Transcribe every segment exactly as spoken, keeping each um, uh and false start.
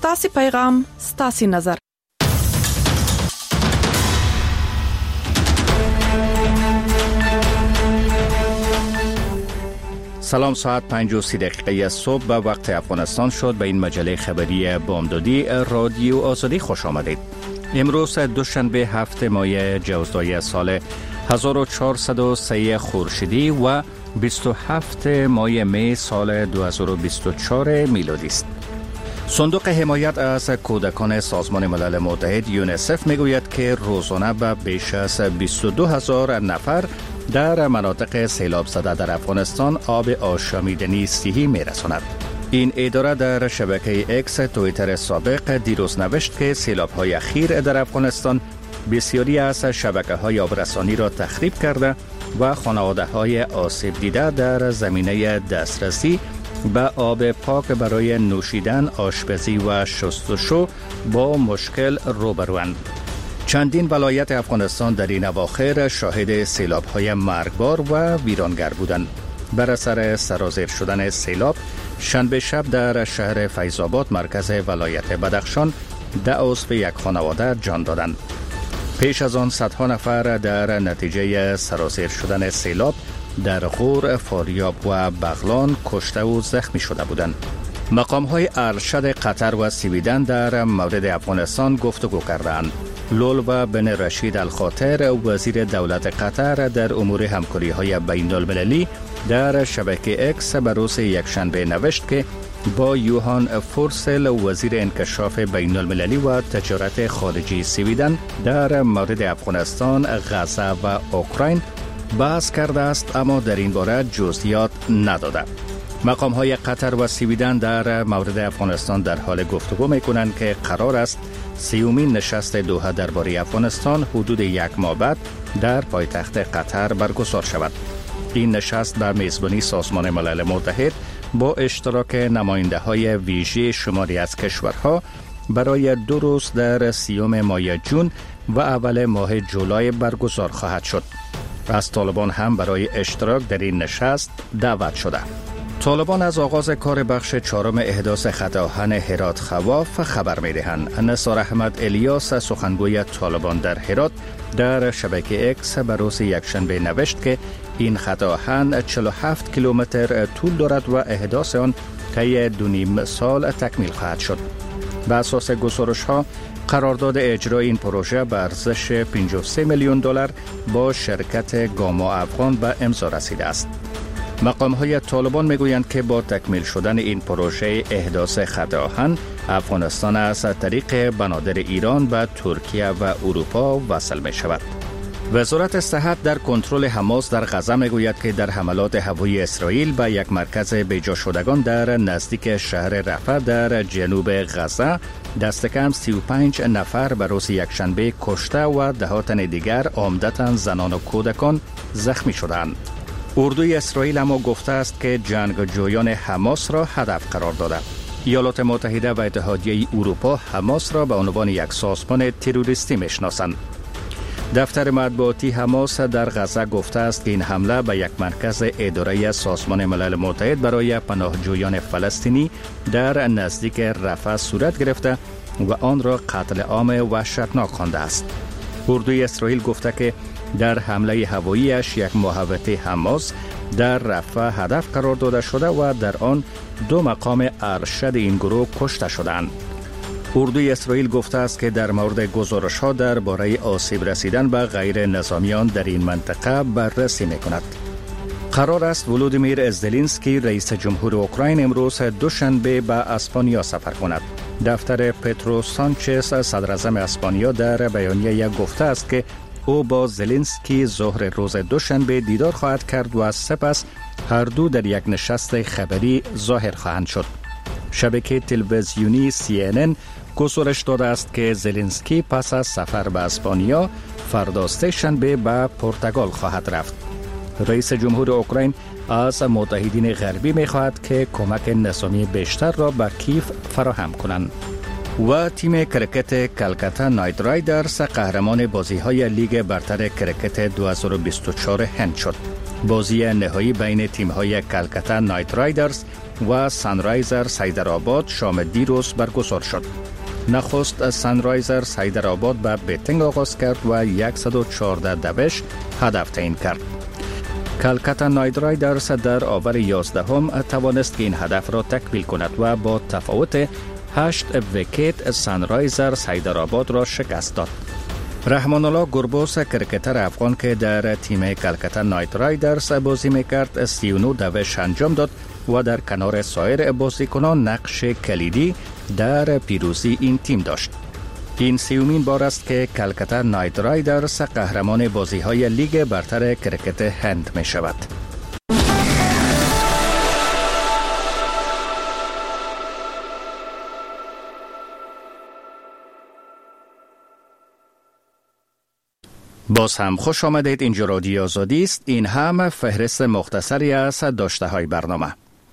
ستاسي پیغام ستاسي نظر. سلام، ساعت پنج و سی دقیقه صبح به وقت افغانستان شد. به این مجله خبری بامدادی رادیو آزادی خوش آمدید. امروز دوشنبه هفته ماه جوزدای سال هزار و چهارصد و سه خورشیدی و بیست و هفت ماه می سال دو هزار و بیست و چهار میلادی است. صندوق حمایت از کودکان سازمان ملل متحد یونیسف میگوید که روزانه به بیش از بیست و دو هزار نفر در مناطق سیلاب زده در افغانستان آب آشامیدنی صحی میرساند. این اداره در شبکه اکس توییتر سابق دیروز نوشت که سیلاب های اخیر در افغانستان بسیاری از شبکه های آبرسانی را تخریب کرده و خانواده های آسیب دیده در زمینه دسترسی به آب پاک برای نوشیدن، آشپزی و شستشو با مشکل روبروند. چندین ولایت افغانستان در این اواخر شاهد سیلاب‌های مرگبار و ویرانگر بودند. بر اثر سرازیر شدن سیلاب، شنبه شب در شهر فیض‌آباد مرکز ولایت بدخشان ده عضو یک خانواده جان دادند. پیش از آن صدها نفر در نتیجه سرازیر شدن سیلاب در غور، فاریاب و بغلان کشته و زخمی شده بودند. مقام‌های ارشد قطر و سویدن در مورد افغانستان گفتگو کردند. لول و بن رشید الخاطر وزیر دولت قطر در امور همکاری‌های بین‌المللی در شبکه اکس به روز یکشنبه نوشت که با یوهان فورسل وزیر انکشاف بین‌المللی و تجارت خارجی سویدن در مورد افغانستان، غزه و اوکراین بحث کرده است، اما در این باره جزئیات نداده. مقام‌های قطر و سویدن در مورد افغانستان در حال گفتگو می‌کنند که قرار است سیومین نشست دوحه درباره افغانستان حدود یک ماه بعد در پایتخت قطر برگزار شود. این نشست به میزبانی سازمان ملل متحد با اشتراک نماینده‌های ویژه شماری از کشورها برای دو روز در سیوم ماه جون و اول ماه جولای برگزار خواهد شد. از طالبان هم برای اشتراک در این نشست دعوت شده. طالبان از آغاز کار بخش چهارم احداث خط آهن هرات خواف خبر می‌دهند. نثار احمد الیاس سخنگوی طالبان در هرات در شبکه اکس به روز یکشنبه نوشت که این خط آهن چهل و هفت کیلومتر طول دارد و احداث آن طی دو نیم سال تکمیل خواهد شد. بر اساس گزارش‌ها قرارداد اجرای این پروژه به ارزش پنجاه و سه میلیون دلار با شرکت گاما افغان به امضا رسیده است. مقام‌های طالبان میگویند که با تکمیل شدن این پروژه احداث خط آهن، افغانستان از طریق بنادر ایران به ترکیه و اروپا وصل می شود. وزارت صحت در کنترل حماس در غزه میگوید که در حملات هوایی اسرائیل به یک مرکز بیجا شدگان در نزدیک شهر رفح در جنوب غزه دست کم سی و پنج نفر به روز یکشنبه کشته و ده تن دیگر عمدتاً زنان و کودکان زخمی شدند. اردوی اسرائیل اما گفته است که جنگجویان حماس را هدف قرار داده. ایالات متحده و اتحادیه اروپا حماس را به عنوان یک سازمان تروریستی میشناسند. دفتر مطبوعاتی حماس در غزه گفته است که این حمله به یک مرکز اداره سازمان ملل متحد برای پناهجویان فلسطینی در نزدیک رفح صورت گرفته و آن را قتل عام وحشتناک خوانده است. اردوی اسرائیل گفته که در حمله هواییش یک محوطه حماس در رفح هدف قرار داده شده و در آن دو مقام ارشد این گروه کشته شدند. اردوی اسرائیل گفته است که در مورد گزارش‌ها درباره آسیب رسیدن به غیر نظامیان در این منطقه بررسی می‌کند. قرار است ولودیمیر زلنسکی رئیس جمهور اوکراین امروز دوشنبه به اسپانیا سفر کند. دفتر پترو سانچز صدر اعظم اسپانیا در بیانیه گفته است که او با زلنسکی ظهر روز دوشنبه دیدار خواهد کرد و سپس هر دو در یک نشست خبری ظاهر خواهند شد. شبکه تلویزیونی سی ان ان گزارش داده است که زلنسکی پس از سفر به اسپانیا فردا سه‌شنبه به پرتغال خواهد رفت. رئیس جمهور اوکراین از متحدین غربی می‌خواهد که کمک نظامی بیشتر را به کیف فراهم کنند. و تیم کرکت کلکتا نایت رایدرز قهرمان بازی‌های لیگ برتر کرکت دو هزار و بیست و چهار هند شد. بازی نهایی بین تیم‌های کلکتا نایت رایدرز و سانرایزر حیدرآباد شام دیروز برگزار شد. نخست سانرایزر حیدرآباد به بیتینگ آغاز کرد و صد و چهارده دوش هدف تعیین کرد. کلکتا نایت رایدرز در آور یازدهم توانست که این هدف را تکمیل کند و با تفاوت هشت ویکت سانرایزر حیدرآباد را شکست داد. رحمان الله گربوس کرکتر افغان که در تیم کلکتا نایت رایدرز بازی میکرد سی و نه دوش انجام داد و در کنار سایر بازیکنان نقش کلیدی در پیروزی این تیم داشت. این سیومین بار است که کلکتا نایت رایدرز قهرمان بازی‌های لیگ برتر کرکت هند می شود. باز هم خوش آمدید. اینجا رادیو آزادی است. این هم فهرست مختصری از داشته های برنامه.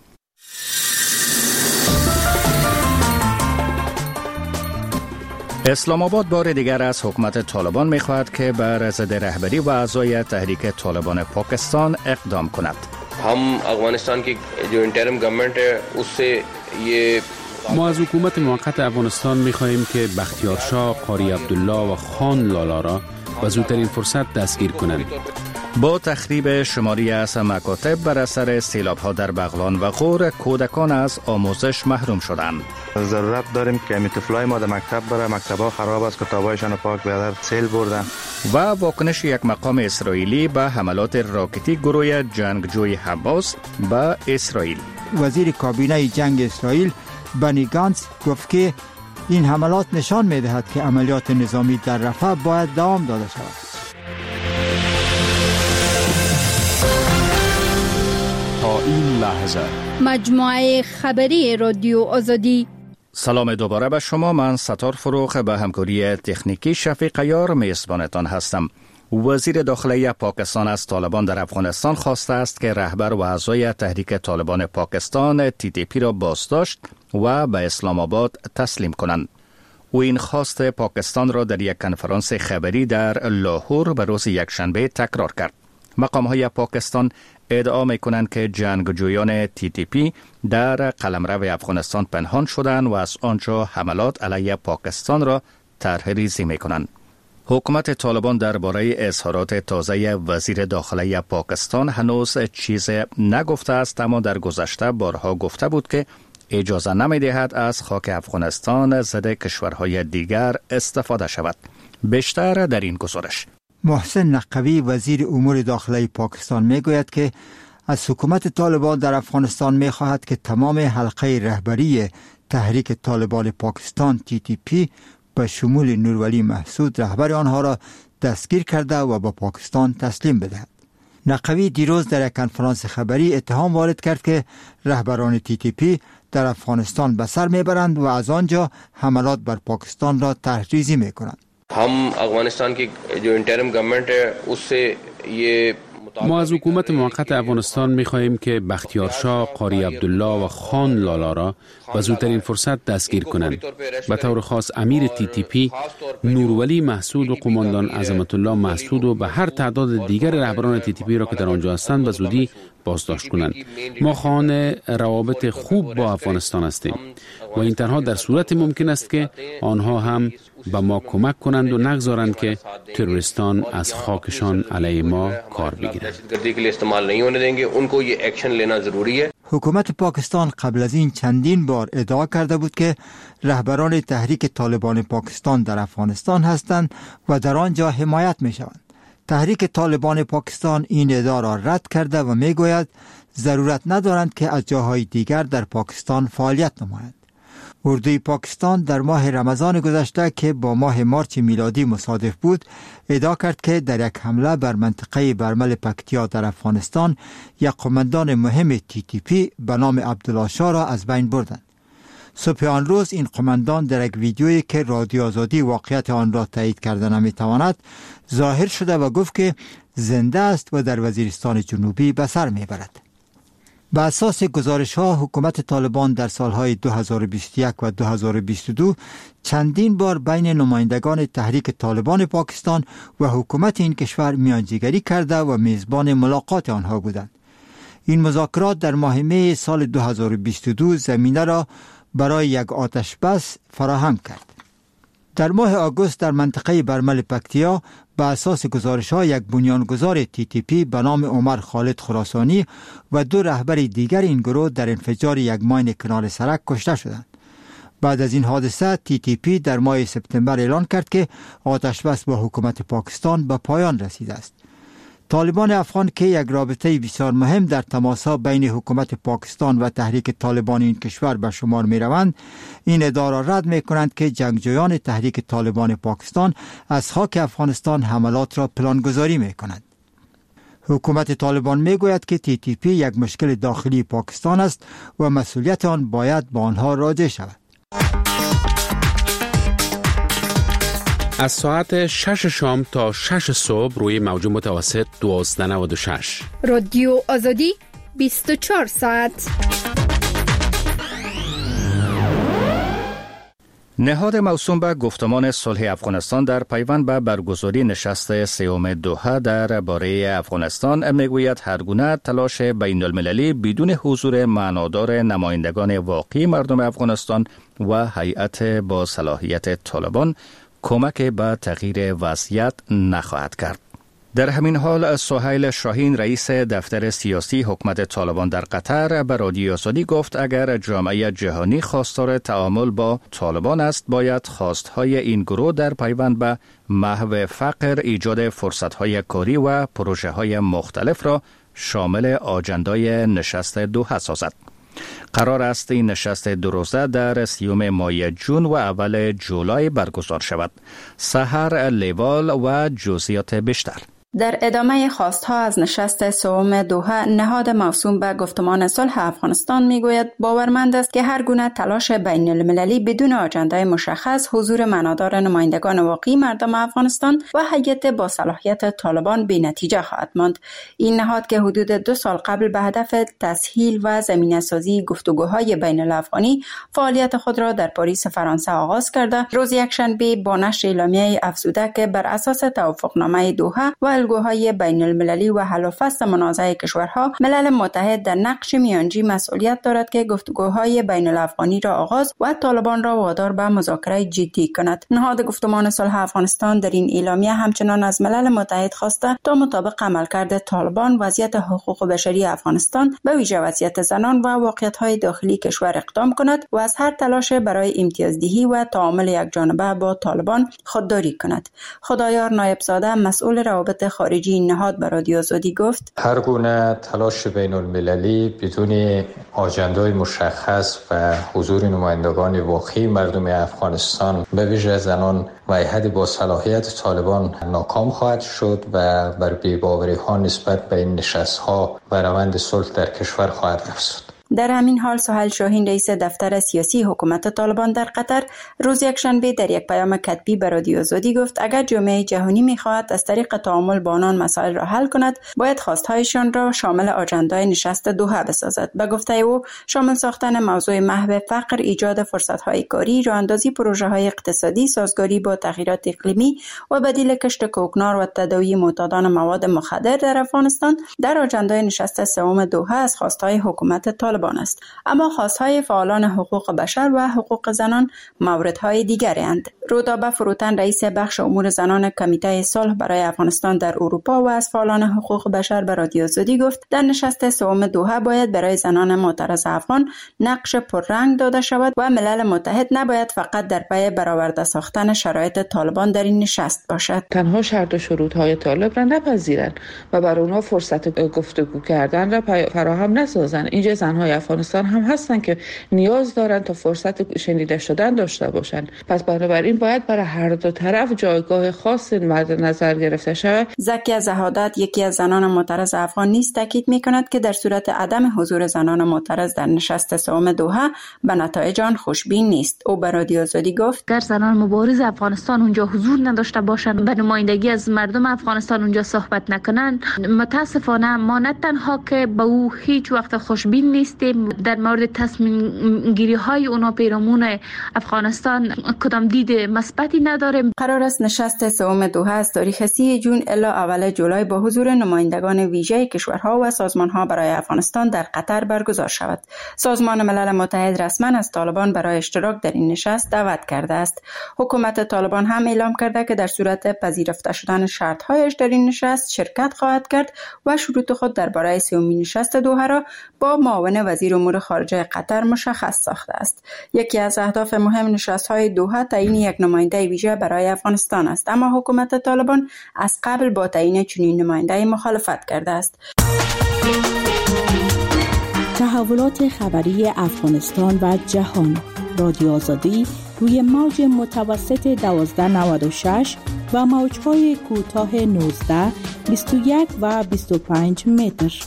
اسلام آباد بار دیگر از حکومت طالبان می‌خواهد که بر ضد رهبری و اعضای تحریک طالبان پاکستان اقدام کند. हम अफगानिस्तान की जो इंटरिम गवर्नमेंट है उससे ये ما از حکومت موقت افغانستان می‌خواهیم که بختیار شاه، قاری عبدالله و خان لالا را و زودترین فرصت دستگیر کنند. با تخریب شماری از مکاتب بر اثر سیلاب‌ها در بغلان و غور، کودکان از آموزش محروم شدند. ضرورت داریم که طفلای ما در مکتب بره، مکتب‌ها خراب است، کتابایشان پاک بیادر سیل بردن. و واکنش یک مقام اسرائیلی به حملات راکتی گروه جنگجوی حماس به اسرائیل. وزیر کابینه جنگ اسرائیل بنی گانتس گفت که این حملات نشان می‌دهد که عملیات نظامی در رفح باید دوام داده شود. تا این لحظه مجموعه خبری رادیو آزادی. سلام دوباره به شما. من ستار فروخ به همکاری تکنیکی شفیق عیار میزبانتان هستم. وزیر داخلی پاکستان از طالبان در افغانستان خواسته است که رهبر و اعضای تحریک طالبان پاکستان تی تی پی را بازداشت و به اسلام آباد تسلیم کنند. او این خواست پاکستان را در یک کنفرانس خبری در لاهور به روز یکشنبه تکرار کرد. مقام‌های پاکستان ادعا می‌کنند که جنگجویان تی تی پی در قلمرو افغانستان پنهان شدند و از آنجا حملات علیه پاکستان را طرح ریزی می‌کنند. حکومت طالبان درباره اظهارات تازه وزیر داخلی پاکستان هنوز چیز نگفته است، اما در گذشته بارها گفته بود که اجازه نمی‌دهد از خاک افغانستان ضد کشورهای دیگر استفاده شود. بیشتر در این گزارش. محسن نقوی وزیر امور داخلی پاکستان میگوید که از حکومت طالبان در افغانستان میخواهد که تمام حلقه رهبری تحریک طالبان پاکستان تی تی پی به شمول نورولی محسود رهبر آنها را دستگیر کرده و به پاکستان تسلیم بدهد. نقوی دیروز در یک کنفرانس خبری اتهام وارد کرد که رهبران تی تی پی در افغانستان به سر میبرند و از آنجا حملات بر پاکستان را تحریزی میکنند. हम अफगानिस्तान की जो इंटरिम गवर्नमेंट है उससे ये ما از حکومت موقت افغانستان می‌خواهیم که بختیار شاه، قاری عبدالله و خان لالا را و زودترین فرصت دستگیر کنند. به طور خاص امیر تی تی پی، نورولی محسود و قماندان عظمت الله محسود و به هر تعداد دیگر رهبران تی تی پی را که در آنجا هستند به زودی بازداشت کنند. ما خواهان روابط خوب با افغانستان هستیم و این تنها در صورت ممکن است که آنها هم به ما کمک کنند و نگذارند که تروریستان از خاکشان علیه ما کار بگیرند. حکومت پاکستان قبل از این چندین بار ادعا کرده بود که رهبران تحریک طالبان پاکستان در افغانستان هستند و در آنجا حمایت می شوند. تحریک طالبان پاکستان این ادعا را رد کرده و می گوید ضرورت ندارند که از جاهای دیگر در پاکستان فعالیت نمایند. اردوی پاکستان در ماه رمضان گذشته که با ماه مارچ میلادی مصادف بود ادعا کرد که در یک حمله بر منطقه برمل پکتیا در افغانستان یک قماندان مهم تی تی پی به نام عبدالله شاه را از بین بردند. صبح آن روز این قماندان در یک ویدیویی که رادیو آزادی واقعیت آن را تایید کرده نمیتواند ظاهر شده و گفت که زنده است و در وزیرستان جنوبی به سر میبرد. به اساس گزارش‌ها حکومت طالبان در سالهای دو هزار و بیست و یک و دو هزار و بیست و دو چندین بار بین نمایندگان تحریک طالبان پاکستان و حکومت این کشور میانجیگری کرده و میزبان ملاقات آنها بودند. این مذاکرات در ماه می سال دو هزار و بیست و دو زمینه را برای یک آتش بس فراهم کرد. در ماه آگوست در منطقه برمل پکتیا به اساس گزارش ها یک بنیانگذار تی تی پی به نام عمر خالد خراسانی و دو رهبر دیگر این گروه در انفجار یک ماین کنار سرک کشته شدند. بعد از این حادثه تی تی پی در ماه سپتامبر اعلان کرد که آتش بس با حکومت پاکستان به پایان رسیده است. طالبان افغان که یک رابطه بسیار مهم در تماس‌ها بین حکومت پاکستان و تحریک طالبان این کشور به شمار می روند، این ادعا را رد می کنند که جنگجویان تحریک طالبان پاکستان از خاک افغانستان حملات را پلانگذاری می کنند. حکومت طالبان می گوید که تی تی پی یک مشکل داخلی پاکستان است و مسئولیت آن باید با آنها راجع شود. از ساعت شش شام تا شش صبح روی موج متوسط دوازده نود و شش. رادیو آزادی بیست و چهار ساعت. نهاد موسوم به گفتمان صلح افغانستان در پیوند به برگزاری نشست سوم دوحه در باره افغانستان میگوید هر گونه تلاش بین المللی بدون حضور معنادار نمایندگان واقعی مردم افغانستان و هیئت با صلاحیت طالبان کمک به تغییر وضعیت نخواهد کرد. در همین حال سهیل شاهین رئیس دفتر سیاسی حکومت طالبان در قطر به رادیو آزادی گفت اگر جامعه جهانی خواستار تعامل با طالبان است باید خواستهای این گروه در پیوند به محو فقر، ایجاد فرصتهای کاری و پروژه‌های مختلف را شامل آجندای نشست دوحه سازد. قرار است این نشست دو روزه در سیوم ماه جون و اول جولای برگزار شود. سحر لیوال و جزئیات بیشتر. در ادامه خواستها از نشست سوم دوحه، نهاد موسوم به گفتمان صلح افغانستان میگوید باورمند است که هر گونه تلاش بین المللی بدون آجندای مشخص، حضور معنادار نمایندگان واقعی مردم افغانستان و هیئت با صلاحیت طالبان بی نتیجه خواهد ماند. این نهاد که حدود دو سال قبل به هدف تسهیل و زمینه‌سازی گفتگوهای بین الافغانی فعالیت خود را در پاریس فرانسه آغاز کرده، روز یکشنبه با نشر اعلامیه افزوده که بر اساس توافقنامه دوحه و الگوهای بین المللی و حل و فصل منازعه کشورها، ملل متحد در نقش میانجی مسئولیت دارد که گفتگوهای بین الافغانی را آغاز و طالبان را وادار به مذاکره جدی کند. نهاد گفتمان صلح افغانستان در این اعلامیه همچنان از ملل متحد خواسته تا مطابق عملکرد طالبان وضعیت حقوق بشری افغانستان به ویژه وضعیت زنان و واقعیت‌های داخلی کشور اقدام کند و از هر تلاش برای امتیازدهی و تعامل یکجانبه با طالبان خودداری کند. خدایار نایبزاده مسئول روابط خارجی این نهاد به رادیو آزادی گفت هر گونه تلاش بین المللی بدون آجندای مشخص و حضور نمایندگان واقعی مردم افغانستان به ویژه زنان و هیئت با صلاحیت طالبان ناکام خواهد شد و بر بی‌باوری ها نسبت به این نشست ها و روند صلح در کشور خواهد افزود. در همین حال سهیل شاهین رئیس دفتر سیاسی حکومت طالبان در قطر روز یکشنبه در یک پیام کتبی به رادیو آزادی گفت اگر جامعه جهانی می‌خواهد از طریق تعامل با آنان مسائل را حل کند باید خواستهایشان را شامل آجندای نشست دوحه بسازد. به گفته او شامل ساختن موضوع محو فقر، ایجاد فرصت‌های کاری، راه‌اندازی پروژه‌های اقتصادی، سازگاری با تغییرات اقلیمی و بدیل کشت کوکنار و تداوی معتادان مواد مخدر در افغانستان در آجندای نشست سوم دوحه از خواستهای حکومت طالبان است. اما خواستهای فعالان حقوق بشر و حقوق زنان موردهای دیگری اند. رودابه فروتن رئیس بخش امور زنان کمیته صلح برای افغانستان در اروپا و از فعالان حقوق بشر به رادیو آزادی گفت در نشست سوم دوحه باید برای زنان معترض افغان نقش پررنگ داده شود و ملل متحد نباید فقط در پی برآورده ساختن شرایط طالبان در این نشست باشد. تنها شرط و شروطهای طالب را نپذیرند و بر آنها فرصت گفتگو کردن را فراهم نسازند. اینجا زنهای افغانستان هم هستند که نیاز دارند تا فرصت شنیده شدن داشته باشند. پس بنابراین باید برای هر دو طرف جایگاه خاص مد نظر گرفته شود. زکیه زهادت یکی از زنان معترض افغان نیز تاکید می‌کند که در صورت عدم حضور زنان معترض در نشست سوم دوحه به نتایج آن خوشبین نیست. او به رادیو آزادی گفت اگر زنان مبارز افغانستان اونجا حضور نداشته باشند، به نمایندگی از مردم افغانستان اونجا صحبت نکنند، متاسفانه ما نه تنها که به او هیچ وقت خوشبین نیستیم، در مورد تصمیم گیری های اونا پیرامون افغانستان کدام دید مثبتی نداره. قرار است نشست سوم دوحه از تاریخ سی جون الی اول جولای با حضور نمایندگان ویژه کشورها و سازمانها برای افغانستان در قطر برگزار شود. سازمان ملل متحد رسما از طالبان برای اشتراک در این نشست دعوت کرده است. حکومت طالبان هم اعلام کرده که در صورت پذیرفته شدن شرط‌هایش در این نشست شرکت خواهد کرد و شروط خود درباره سومین نشست دوحه را با معاون وزیر امور خارجه قطر مشخص ساخته است. یکی از اهداف مهم نشست‌های دوحه تعیین یک نماینده ویژه برای افغانستان است، اما حکومت طالبان از قبل با تعیین چنین نماینده مخالفت کرده است. تحولات خبری افغانستان و جهان. رادیو آزادی روی موج متوسط دوازده نود و شش و موج‌های کوتاه نوزده، بیست و یک و بیست و پنج متر.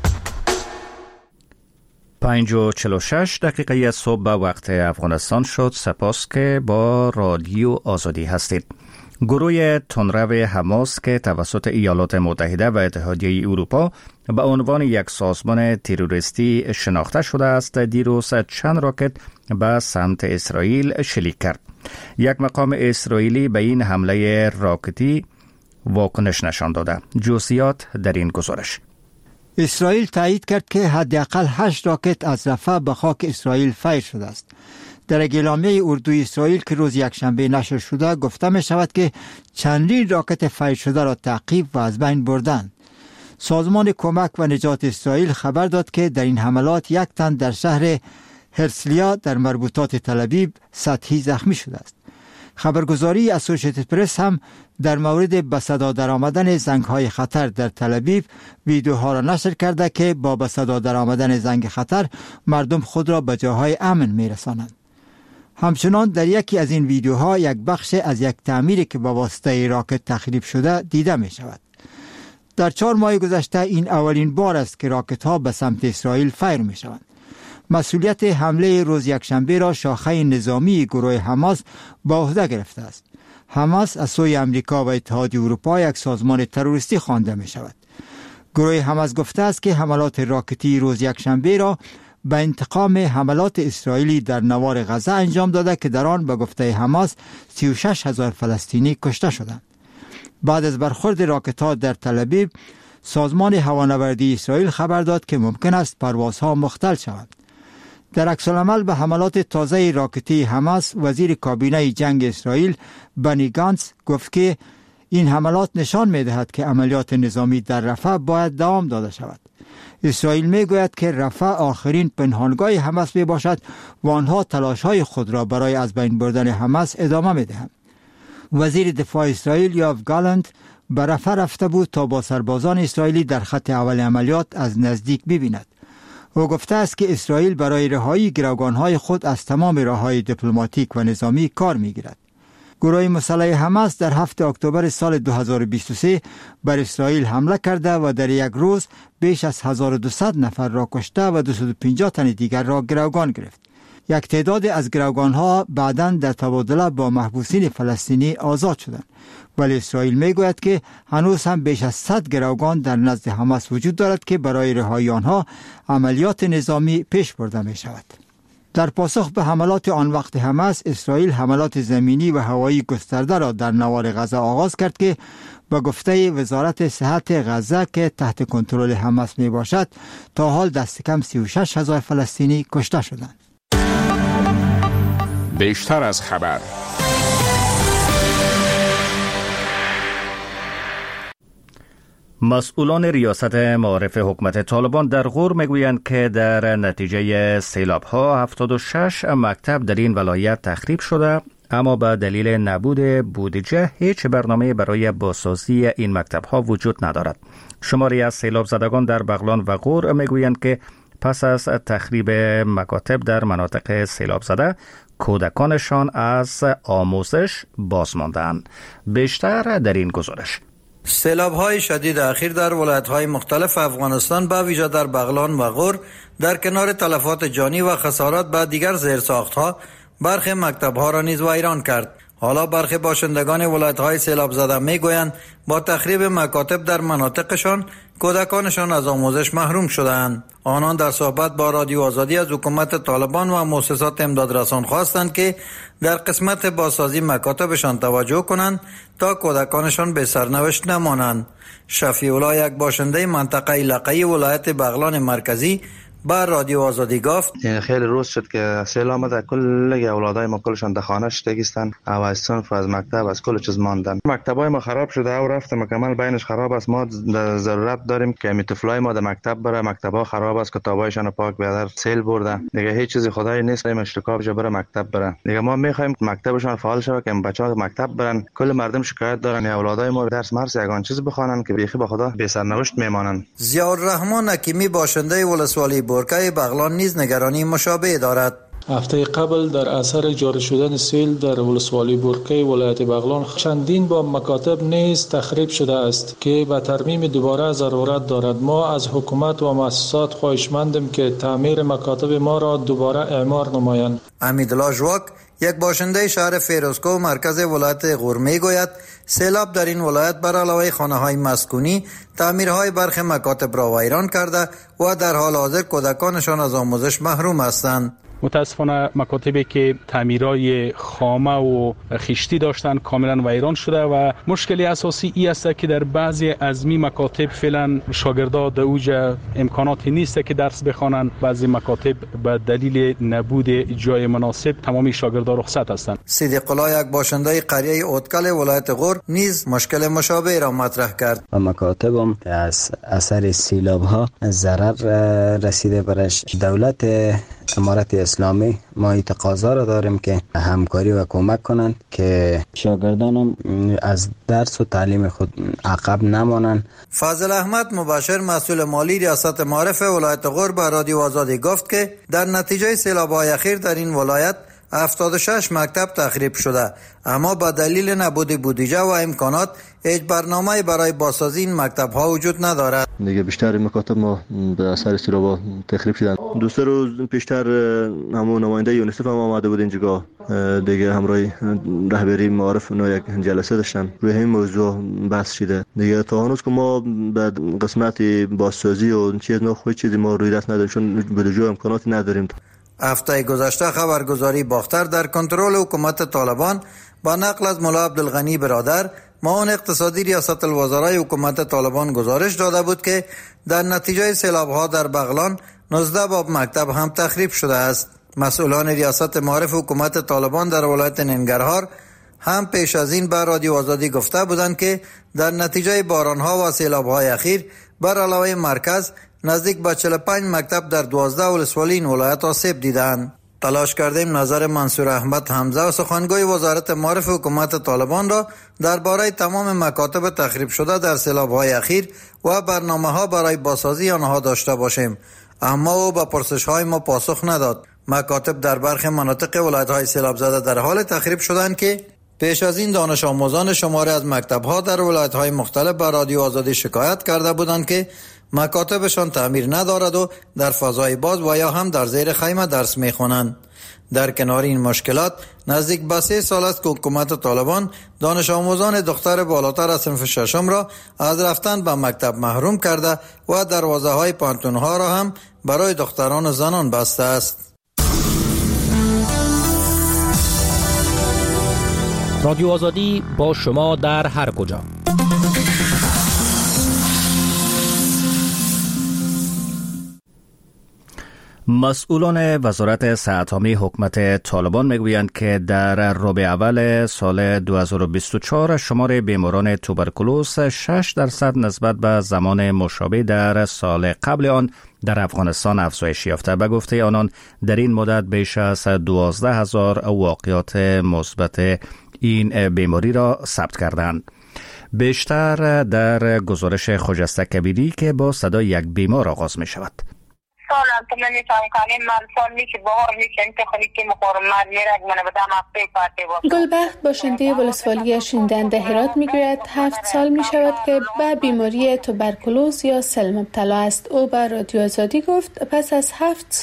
پنج و چهل و شش دقیقه از صبح به وقت افغانستان شد. سپاس که با رادیو آزادی هستید. گروه تندرو حماس که توسط ایالات متحده و اتحادیه اروپا به عنوان یک سازمان تروریستی شناخته شده است، دیروز چند راکت به سمت اسرائیل شلیک کرد. یک مقام اسرائیلی به این حمله راکتی واکنش نشان داده. جزئیات در این گزارش. اسرائیل تایید کرد که حداقل هشت راکت از رفح به خاک اسرائیل فیر شده است. در اعلامیه اردوی اسرائیل که روز یکشنبه نشر شده گفته می شود که چندین راکت فیر شده را تعقیب و از بین بردند. سازمان کمک و نجات اسرائیل خبر داد که در این حملات یک تن در شهر هرسلیا در مربوطات تل‌آویو سطحی زخمی شده است. خبرگزاری اسوسییتد پرس هم در مورد به صدا درآمدن زنگ‌های خطر در تل‌آویو ویدیوها را نشر کرده که با به صدا درآمدن زنگ خطر مردم خود را به جاهای امن می‌رسانند. همچنان در یکی از این ویدیوها یک بخش از یک تعمیری که با واسطه راکت تخریب شده دیده می شود. در چهار ماه گذشته این اولین بار است که راکت ها به سمت اسرائیل فیر می شوند. مسئولیت حمله روز یکشنبه را شاخه نظامی گروه حماس به عهده گرفته است. حماس از سوی امریکا و اتحادیه اروپا یک سازمان تروریستی خوانده می شود. گروه حماس گفته است که حملات راکتی روز یکشنبه را به انتقام حملات اسرائیلی در نوار غزه انجام داده که در آن به گفته حماس سی و شش هزار فلسطینی کشته شدند. بعد از برخورد راکت‌ها در تل‌آویو، سازمان هوانوردی اسرائیل خبر داد که ممکن است پروازها مختل شوند. در عکس‌العمل به حملات تازه راکتی حماس، وزیر کابینه جنگ اسرائیل بنی گانتز گفت که این حملات نشان می‌دهد که عملیات نظامی در رفح باید دوام داده شود. اسرائیل میگوید که رفح آخرین پنهانگاه حماس می باشد و آنها تلاش‌های خود را برای از بین بردن حماس ادامه می‌دهند. وزیر دفاع اسرائیل یوآف گالنت به رفح رفته بود تا با سربازان اسرائیلی در خط اول عملیات از نزدیک ببیند. او گفته است که اسرائیل برای رهایی گروگان‌های خود از تمام راه‌های دیپلماتیک و نظامی کار می‌گیرد. گروه مسلح حماس در هفتم اکتبر سال دو هزار و بیست و سه بر اسرائیل حمله کرده و در یک روز بیش از هزار و دویست نفر را کشته و دویست و پنجاه تن دیگر را گروگان گرفت. یک تعداد از گروگان‌ها بعداً در تبادله با محبوسین فلسطینی آزاد شدند، ولی اسرائیل میگوید که هنوز هم بیش از صد گروگان در نزد حماس وجود دارد که برای رهایی آنها عملیات نظامی پیش برده می شود. در پاسخ به حملات آن وقت حماس، اسرائیل حملات زمینی و هوایی گسترده را در نوار غزه آغاز کرد که با گفته وزارت صحت غزه که تحت کنترل حماس می باشد تا حال دست کم سی و شش هزار فلسطینی کشته شدند. بیشتر از خبر. مسئولان ریاست معارف حکومت طالبان در غور میگویند که در نتیجه سیلاب‌ها هفتاد و شش مکتب در این ولایت تخریب شده، اما به دلیل نبود بودجه هیچ برنامه برای بازسازی این مکتب‌ها وجود ندارد. شماری از سیلاب زدگان در بغلان و غور میگویند که پس از تخریب مکاتب در مناطق سیلاب زده، کودکانشان از آموزش باز ماندند. بیشتر در این گزارش. سیلاب‌های شدید اخیر در ولایت‌های مختلف افغانستان به ویژه در بغلان و غور در کنار تلفات جانی و خسارات به دیگر زیرساخت‌ها برخی مکتب‌ها را نیز ویران کرد. حالا برخی باشندگان ولایت‌های سیلاب زده می‌گویند با تخریب مکاتب در مناطقشان کودکانشان از آموزش محروم شدند. آنان در صحبت با رادیو آزادی از حکومت طالبان و مؤسسات امدادرسان خواستند که در قسمت بازسازی مکاتبشان توجه کنند تا کودکانشان به سرنوشت نمانند. شفیع الله، یک باشنده منطقه لقی ولایت بغلان مرکزی، بر رادیو آزادی گفت خیلی روز شد که سیل آمده، کل اولادای ما کلشان در خانه شدگیستن، از صنف از مکتب از کل چیز ماندن. مکتبای ما خراب شده او رفته مکمل بینش خراب است. ما ضرورت داریم که می طفلای ما در مکتب بره، مکتبا خراب است، کتابایشان پاک بیادر سیل برده دیگه، هیچ چیزی خدای نیست این اشتکاب شه بره مکتب بره دیگه. ما میخوایم مکتبشان فعال شه که بچه‌ها مکتب برن. کل مردم شکایت دارن اولادای ما درس مرس یگان چیز بخوانن که بیخی به خدا بی سرنوشت میمانن. ضیاء الرحمن حکیمی، باشنده ولسوالی بورکه بغلان، نیز نگرانی مشابه دارد. هفته قبل در اثر جاری شدن سیل در ولسوالی بورکه ولایت بغلان چندین با مکاتب نیز تخریب شده است که به ترمیم دوباره ضرورت دارد. ما از حکومت و مؤسسات خواهشمندیم که تعمیر مکاتب ما را دوباره اعمار نمایند. امیدالله ژواک، یک باشنده شهر فیروزکوه مرکز ولایت غور میگوید سیلاب در این ولایت بر علاوه خانه‌های مسکونی تعمیرهای برخی مکاتب را ویران کرده و در حال حاضر کودکانشان از آموزش محروم هستند. متاسفانه مکاتبی که تعمیرای خامه و خشتی داشتن کاملا ویران شده و مشکلی اساسی ای است که در بعضی از می مکاتب فعلا شاگردان در اوج امکاناتی نیست که درس بخوانند. بعضی مکاتب به دلیل نبود جای مناسب تمامی شاگردان رخصت هستند. صدیق الله، یک باشنده قریه اوتکل ولایت غور، نیز مشکل مشابه را مطرح کرد. و مکاتبم از اثر سیلاب ها ضرر رسیده برش. دولت امارت اسلامی ما تقاضا را داریم که همکاری و کمک کنند که شاگردانم از درس و تعلیم خود عقب نمانند. فاضل احمد مباشر، مسئول مالی ریاست معارف ولایت غور، به رادیو آزادی گفت که در نتیجه سیلاب‌های اخیر در این ولایت هفتاد و شش مکتب تخریب شده، اما با دلیل نبود بودجه و امکانات هیچ برنامه برای بازسازی این مکتب ها وجود ندارد. دیگه بیشتر مکاتب ما به اثر سیلاب تخریب شدن. دو سه روز پیشتر همون نماینده یونیسف هم آمده بود اینجا، دیگه همراه رهبری معارف اونا یک جلسه داشتن، روی همین موضوع بحث شده. دیگه تا هنوز که ما به قسمت بازسازی و چیز نه خود چیزی ما روی دست نداریم، چون بودجه و امکاناتی نداریم. هفته گذشته خبرگزاری باختر در کنترل حکومت طالبان با نقل از مولا عبدالغنی برادر، معاون اقتصادی ریاست الوزرای حکومت طالبان گزارش داده بود که در نتیجه سیلاب‌ها در بغلان نوزده باب مکتب هم تخریب شده است. مسئولان ریاست معارف حکومت طالبان در ولایت ننگرهار هم پیش از این به رادیو آزادی گفته بودند که در نتیجه باران‌ها و سیلاب‌های اخیر بر علاوه مرکز نزدیک به چهل و پنج مکتب در دوازده ولسوالی این ولایت آسیب دیدند. تلاش کردیم نظر منصور احمد حمزه و سخنگوی وزارت معارف حکومت طالبان را درباره تمام مکاتب تخریب شده در سیلاب‌های اخیر و برنامه‌ها برای بازسازی آنها داشته باشیم، اما او به پرسش‌های ما پاسخ نداد. مکاتب در برخی مناطق ولایت‌های سیلاب زده در حال تخریب شدند که پیش از این دانش آموزان شماری از مکتب‌ها در ولایت‌های مختلف به رادیو آزادی شکایت کرده بودند که مکاتبشان تعمیر ندارد و در فضای باز و یا هم در زیر خیمه درس می‌خوانند. در کنار این مشکلات نزدیک به سه سال است که حکومت طالبان دانش آموزان دختر بالاتر از صنف ششم را از رفتن به مکتب محروم کرده و دروازه های پانتون‌ها را هم برای دختران و زنان بسته است. رادیو آزادی با شما در هر کجا. مسئولان وزارت صحت عامه حکومت طالبان میگویند که در ربع اول سال دو هزار و بیست و چهار شمار بیماران توبرکولوز شش درصد نسبت به زمان مشابه در سال قبل آن در افغانستان افزایش یافته. به گفته آنان در این مدت بیش از دوازده هزار واقعات مثبت این بیماری را ثبت کردند. بیشتر در گزارش خجسته کبیری که با صدای یک بیمار آغاز می شود. گلبخت باشنده ولسوالی شیندن هرات میگوید هفت سال می شود که به بیماری توبرکولوز یا سل مبتلا است. او به رادیو آزادی گفت پس از هفت سال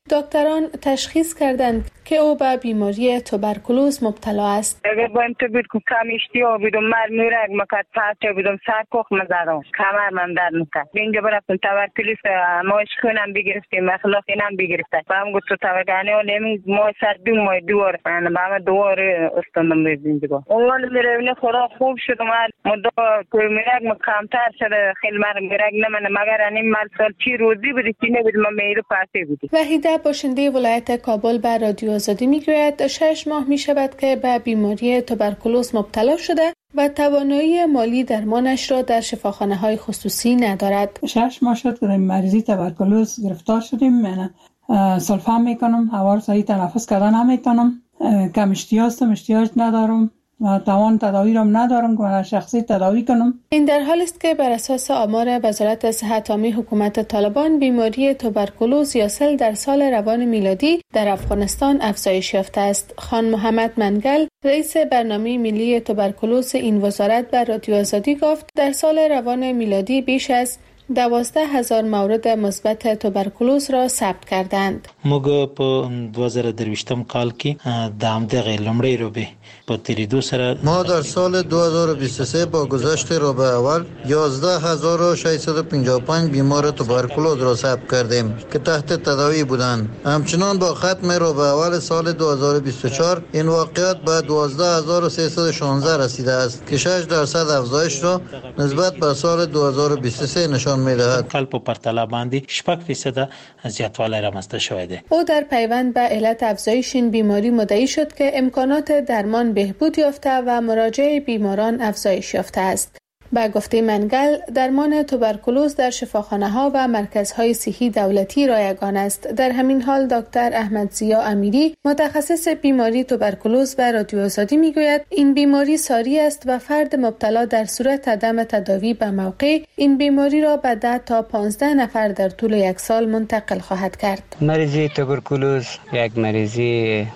دکتران تشخیص کردند که او به بیماری توبرکولوز مبتلا است. اگر با این تو بود که کم اشتیا بودم مر میرگ مکد پاته بودم سر کخ مزدم کمر من در نکد اینجا برفتم توبرکولوز ماش خونم بگرفتیم اخلاق اینم بگرفته با هم گفت تو توبرگانی و نمی ما سر دو ماه دوار من با هم دوار استندم بیدیم دیگه اول میره خدا خوب شد من مدو که میرگ مکمتر شده خیلی مر میرگ نمانه مگر انیم مال سال چی روزی بودی چی نبود ما میرو پاته بودی. وحیده باشنده ولایت کابل به رادیو آزادی میگوید شش ماه می شود که به بیماری توبرکولوز مبتلا شده و توانایی مالی درمانش را در شفاخانه های خصوصی ندارد. شش ماه شد که مریضی توبرکولوز گرفتار شدیم. من سلفا میکنم، هوا رو صحیح تنفس کردن نمیتونم، کم اشتیا هستم، اشتیاج ندارم و توان تداوی را ندارم که من شخصی تداوی کنم. این در حالی است که بر اساس آمار وزارت صحت عامه حکومت طالبان بیماری توبرکولوز یا سل در سال روان میلادی در افغانستان افزایش یافته است. خان محمد منگل رئیس برنامه ملی توبرکولوز این وزارت بر رادیو آزادی گفت در سال روان میلادی بیش از دوازده هزار مورد مثبت توبرکولوز را ثبت کردند. موږ په دو هزار درویشتم کال کې د همدغه لومړی روبه په تیریدو سره ما در سال دو هزار و بیست و سه با گذشت روبه اول یازده هزار و ششصد و پنجاه و پنج بیمار توبرکولوز را ثبت کردیم که تحت تداوی بودند. همچنان با ختم روبه اول سال دو هزار و بیست و چهار این واقعیت به دوازده هزار و سیصد و شانزده رسیده است که شش درصد افزایش را نسبت به سال دو هزار و بیست و سه نشان می‌دهد. کال په پرتله باندې شپږ فیصد زیاتوالی رامنځته شوی دی. او در پیوند به علت افزایش این بیماری مدعی شد که امکانات درمان بهبود یافته و مراجعه بیماران افزایش یافته است. با گفته منگل درمان توبرکولوز در شفاخانه‌ها و مرکزهای صحی دولتی رایگان است. در همین حال دکتر احمد ضیا امیری متخصص بیماری توبرکولوز و رادیو آزادی میگوید این بیماری ساری است و فرد مبتلا در صورت عدم تداوی به موقع این بیماری را به ده تا پانزده نفر در طول یک سال منتقل خواهد کرد. مریضی توبرکولوز یک مریضی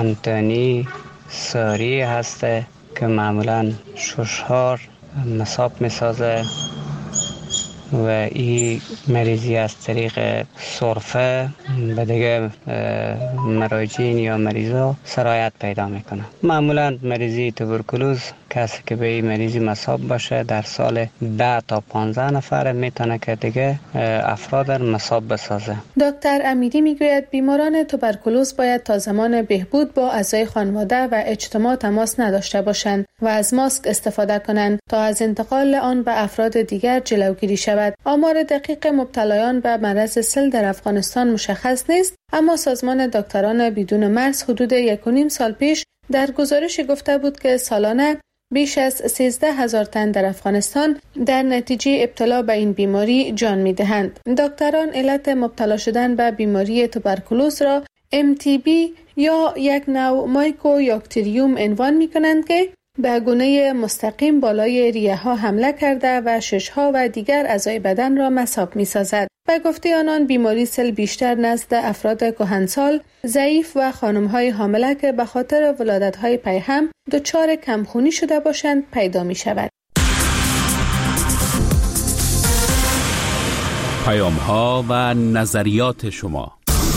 انتانی ساری هست که معمولا ششهار مصاب می سازه و این مریضی از طریق سرفه به دیگه مراجعین یا مریضا سرایت پیدا میکنه. معمولا مریضی توبرکولوز کسی که به این مریضی مصاب باشه در سال ده تا پانزده نفر میتونه که دیگه افراد مصاب بسازه. دکتر امیری میگوید بیماران توبرکولوز باید تا زمان بهبود با اعضای خانواده و اجتماع تماس نداشته باشند و از ماسک استفاده کنند تا از انتقال آن به افراد دیگر جلوگیری شود. آمار دقیق مبتلایان به مرض سل در افغانستان مشخص نیست، اما سازمان دکتران بدون مرز حدود یک و نیم سال پیش در گزارش گفته بود که سالانه بیش از سیزده هزار تن در افغانستان در نتیجه ابتلا به این بیماری جان می‌دهند. دکتران علت مبتلا شدن به بیماری توبرکولوز را ام تی بی یا یک نوع مایکوباکتریوم عنوان می‌کنند که به گونه مستقیم بالای ریه ها حمله کرده و ششها و دیگر اعضای بدن را مصاب می سازد. به گفته آنان بیماری سل بیشتر نزد افراد کهنسال، ضعیف و خانم های حامله که به خاطر ولادت های پیهم دچار کمخونی شده باشند پیدا می شود. پیام ها و نظریات شما.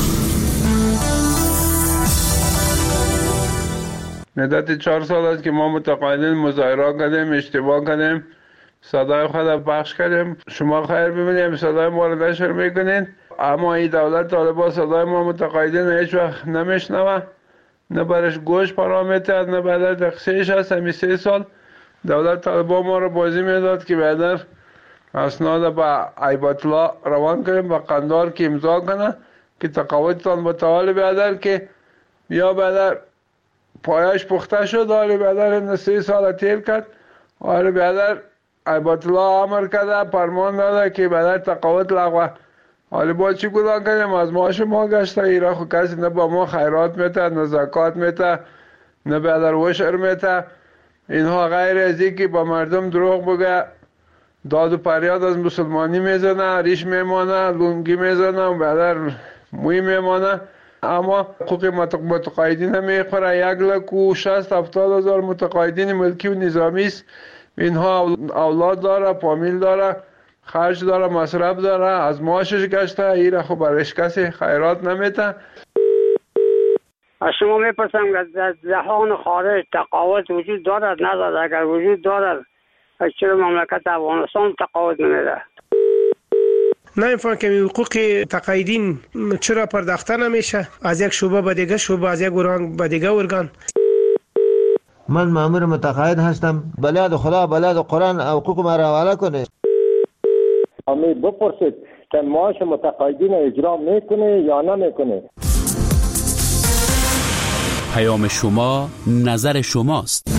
مدت چهار سال است که ما متقاعدین مظاهره کردیم، اشتباه کردیم، صدای خود پخش کردیم. شما خیر ببینید صدای ما رو نشر میکنین، اما این دولت طالبان صدای ما متقاعدین هیچ وقت نمیشنوه، نه برش گوش پرامیتر، نه بعد تقصیرش هست. همین سه سال دولت طالبان ما رو بازی میداد که بعد اسناد به ایبت الله روان کنیم به قندار که امضا کنه که تقاعدتان متعال بیادر که یا بعد پایش پخته شد. حالی بیادر این سه سال تیر کرد. حالی بیادر ایبت الله امر کرده، فرمان داده که بیادر تقاعد لغوه. حالی با چی گذار کنیم؟ از معاش ما گشته. ایرا خو کسی نه با ما خیرات میته، نه زکات میته، نه بیادر وشر میته. اینها غیر از این که با مردم دروغ بگه، داد و پریاد از مسلمانی میزنه، ریش میمانه، لونگی میزنه و بیادر موی میمانه. اما حقوق متقاعدین میخوره. یک لک و شست هفتاد هزار متقاعدین ملکی و نظامی است. اینها اولاد داره، فامیل داره، خرج داره، مصرف داره، از معاشش گشته، ایره خب برش کسی خیرات نمیده. از شما میپرسم که در جهان خارج تقاعد وجود دارد ندارد؟ اگر وجود دارد چرا مملکت افغانستان تقاعد نمیده؟ نمیفهم که حقوق تقاعدین چرا پرداخته نمیشه از یک شعبه به دیگه شعبه، از یک ارگان به دیگه ارگان. من مأمور متقاعد هستم، بلاد خدا بلاد قرآن حقوق ما را حواله کنه. امی بپرسید که معاش متقاعدین اجرا میکنه یا نمیکنه. پیام شما نظر شماست.